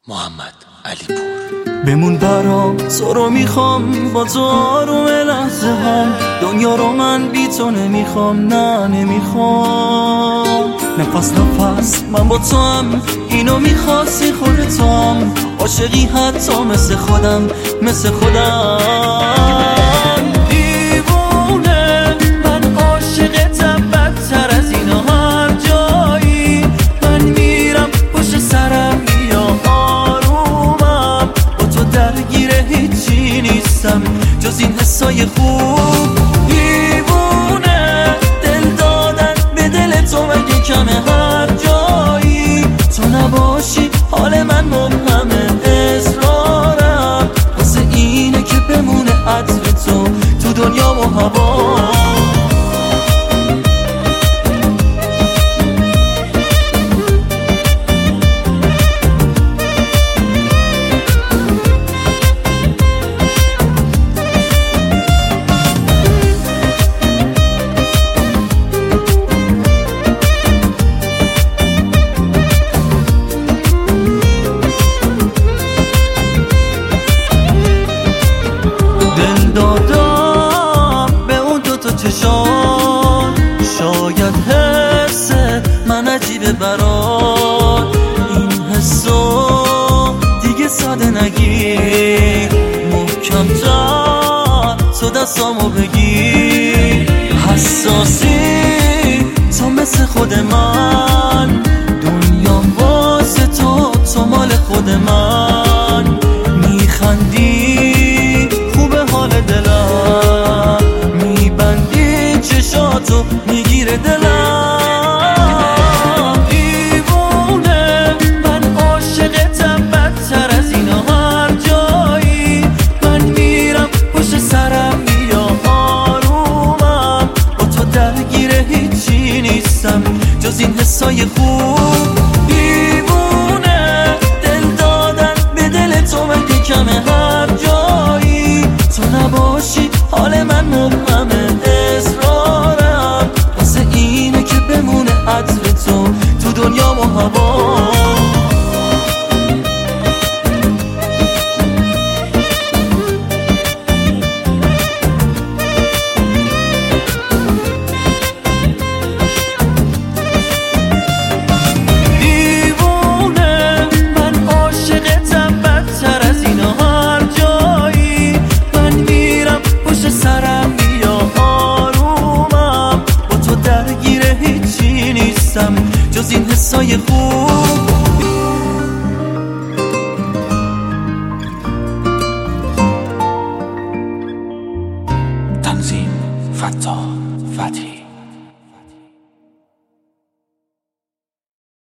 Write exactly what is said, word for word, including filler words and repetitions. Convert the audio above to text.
محمد علی پور. بمون برام تو رو میخوام، با تو آروم لحظه هم دنیا رو من بی تو نمیخوام، نه نمیخوام. نفس نفس من با تو هم، اینو میخواستی خودت هم، عاشقی حتی مثل خودم مثل خودم. دیوونه من عاشقتم، بدتر از اینا هر جایی من میرم پشت سرم یا آرومم، با تو درگیره هیچی نیستم جز این حسای خوب. دیوونه دل دادن به دل تو مگه کمه؟ هر جایی تو نباشی حال من مبهمه، اصرارم واسه اینه که بمونه عطر تو تو دنیا و هوا. دادم به اون دوتا چشان، شاید حس من عجیبه برات، این حسو دیگه ساده نگیر، محکم تر تو دستامو بگیر. حساسی تو مثل خود من، دنیام واسه تو تو مال خود من. میخندی دلم میبندی چشاتو میگیره دلم. دیوونه من عاشقتم، بدتر از اینا هر جایی من میرم پشت سرم یا آرومم، با تو درگیره هیچی نیستم جز این حسای خوب. دیوونه دل دادن به دل تو مگه کمه؟ هر جایی تو نباشی حال من مبهمه، اصرارم واسه اینه که بمونه عطر تو تو دنیا و هوا. دیوونه من عاشقتم، بدتر از اینا هر جایی من میرم پشت سرم یا آرومم، با تو درگیره هیچی نیستم جز این حسای خوب. تنظیم فتاح فتحی.